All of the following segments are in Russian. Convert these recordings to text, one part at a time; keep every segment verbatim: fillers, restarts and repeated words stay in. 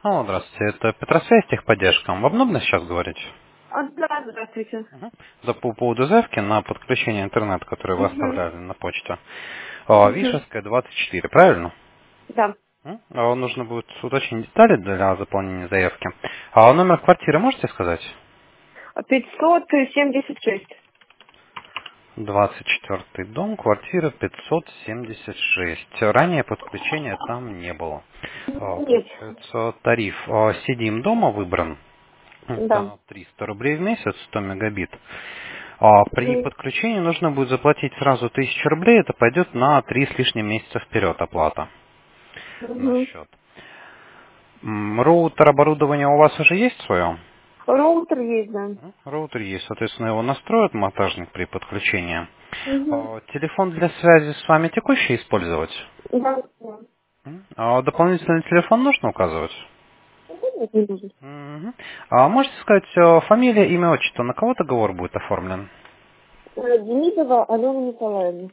Алло, здравствуйте. Это Петросвязь техподдержка. Вам удобно сейчас говорить? А, да, здравствуйте. Мгм. Да, по поводу заявки на подключение интернета, который вы Угу. оставляли на почту. А, Угу. Вишевская, двадцать четыре, правильно? Да. М? А вам нужно будет уточнить детали для заполнения заявки. А номер квартиры можете сказать? пятьсот семьдесят шесть. двадцать четвёртый дом, квартира пятьсот семьдесят шесть. Ранее подключения там не было. А, Нет. Получается, тариф а, сидим дома выбран. Да. Это триста рублей в месяц, сто мегабит. А при Угу. подключении нужно будет заплатить сразу тысячу рублей. Это пойдет на три с лишним месяца вперед оплата на Угу. счет. М, Роутер оборудование у вас уже есть свое? Роутер есть, да. М, Роутер есть, соответственно, его настроит монтажник при подключении. Угу. А, Телефон для связи с вами текущий использовать? Да. М, А дополнительный телефон нужно указывать? Нет, не нужно. Мгм. А можете сказать э, фамилия, имя, отчество, на кого договор будет оформлен? Э, Демидова Алена Николаевна.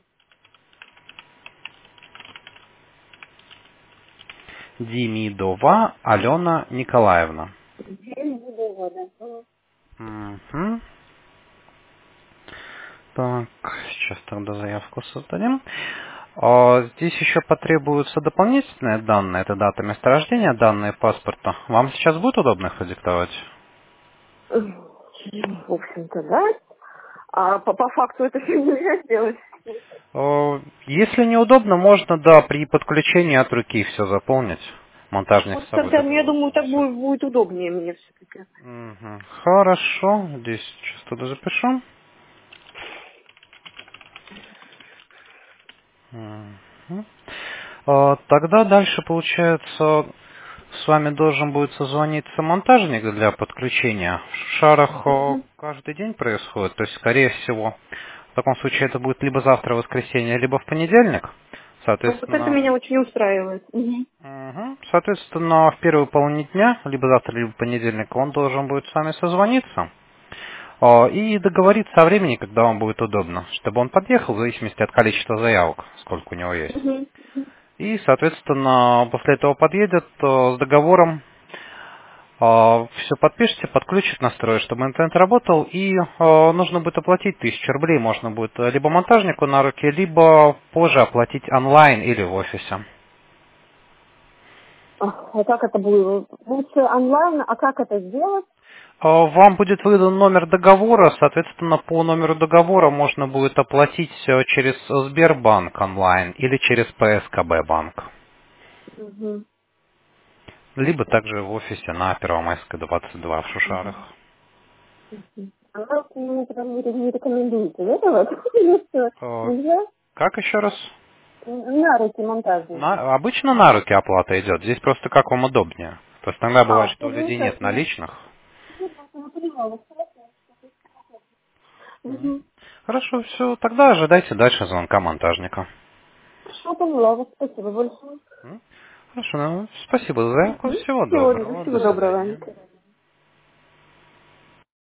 Демидова Алена Николаевна. Демидова, да. Мгм. Так, сейчас тогда заявку создадим. А, Здесь еще потребуются дополнительные данные. Это дата месторождения, данные паспорта. Вам сейчас будет удобно их продиктовать? В общем-то, да. А по, по факту это все нельзя сделать. О, Если неудобно, можно, да, при подключении от руки все заполнить. Монтажник Вот с собой тогда, я договор думаю, так принесет. будет, будет удобнее мне все-таки. Мгм. Хорошо, здесь сейчас туда запишу. Мгм. А, Тогда дальше, получается, с вами должен будет созвониться монтажник для подключения. В шарах о, каждый день происходит, то есть, скорее всего, в таком случае это будет либо завтра, воскресенье, либо в понедельник. Вот это Соответственно, меня очень устраивает. Угу. мгм. Соответственно, в первую половине дня, либо завтра, либо в понедельник, он должен будет с вами созвониться а, и договориться о времени, когда вам будет удобно, чтобы он подъехал в зависимости от количества заявок, сколько у него есть. Угу. И, соответственно, после этого подъедет э, с договором, все подпишите, подключит, настроит, чтобы интернет работал, и э, нужно будет оплатить тысячу рублей, можно будет э, либо монтажнику на руки, либо позже оплатить онлайн или в офисе. А а как это будет? Лучше онлайн, а как это сделать? Э, Вам будет выдан номер договора, соответственно, по номеру договора можно будет оплатить э, через Сбербанк онлайн или через ПСКБ банк, Угу. либо также в офисе на Первомайской двадцать два в Шушарах. А вы мне прям не не рекомендуете этого? Или что? Э, Нельзя? Как еще раз? На руки монтажника. На- обычно на руки оплата идет. Здесь просто как вам удобнее. То есть иногда А, бывает, все что у людей нет замечательно. наличных. Я просто не понимала. Мгм. Угу. Хорошо, все. Тогда ожидайте дальше звонка монтажника. Хорошо, поняла вас. Спасибо большое. М? Хорошо, ну, спасибо за заявку. Угу. Всего Всего, доброго. До всего доброго. свидания.